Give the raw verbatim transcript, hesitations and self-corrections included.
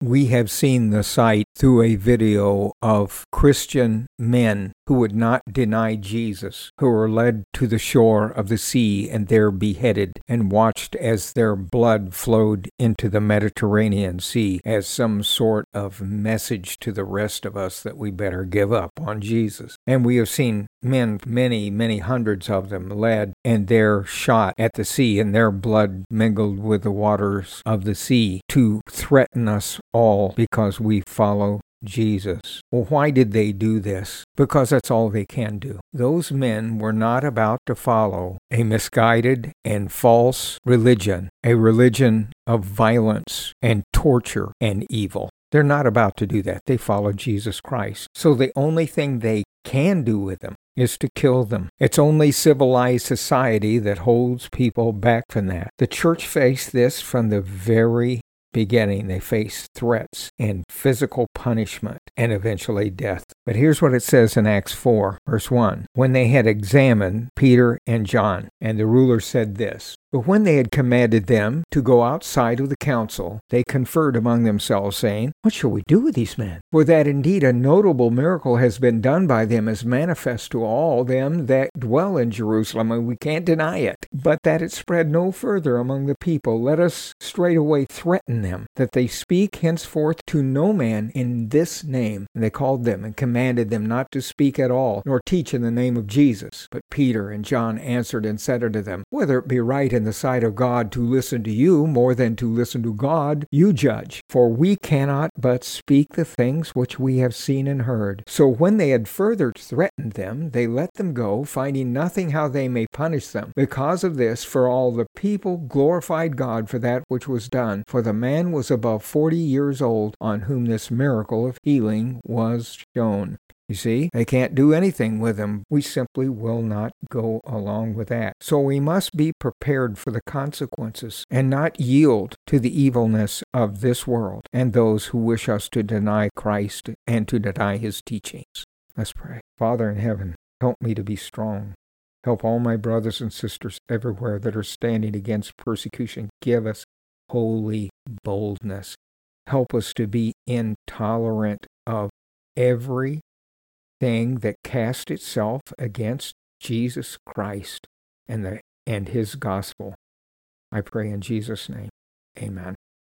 We have seen the sight through a video of Christian men who would not deny Jesus, who were led to the shore of the sea and there beheaded, and watched as their blood flowed into the Mediterranean Sea as some sort of message to the rest of us that we better give up on Jesus. And we have seen men, many, many hundreds of them, led and they're shot at the sea, and their blood mingled with the waters of the sea to threaten us all because we follow Jesus. Well, why did they do this? Because that's all they can do. Those men were not about to follow a misguided and false religion, a religion of violence and torture and evil. They're not about to do that. They follow Jesus Christ. So the only thing they can do with them is to kill them. It's only civilized society that holds people back from that. The church faced this from the very beginning. They faced threats and physical punishment and eventually death. But here's what it says in Acts four, verse one. When they had examined Peter and John, and the ruler said this, but when they had commanded them to go outside of the council, they conferred among themselves, saying, what shall we do with these men? For that indeed a notable miracle has been done by them is manifest to all them that dwell in Jerusalem, and we can't deny it. But that it spread no further among the people, let us straightway threaten them, that they speak henceforth to no man in this name. And they called them and commanded them not to speak at all, nor teach in the name of Jesus. But Peter and John answered and said unto them, whether it be right in the sight of God to listen to you more than to listen to God, you judge. For we cannot but speak the things which we have seen and heard. So when they had further threatened them, they let them go, finding nothing how they may punish them. Because of this, for all the people glorified God for that which was done. For the man was above forty years old, on whom this miracle of healing was shown. You see, they can't do anything with them. We simply will not go along with that. So we must be prepared for the consequences and not yield to the evilness of this world and those who wish us to deny Christ and to deny his teachings. Let's pray. Father in heaven, help me to be strong. Help all my brothers and sisters everywhere that are standing against persecution. Give us holy boldness. Help us to be intolerant of every thing that cast itself against Jesus Christ and the and his gospel. I pray in Jesus' name. Amen.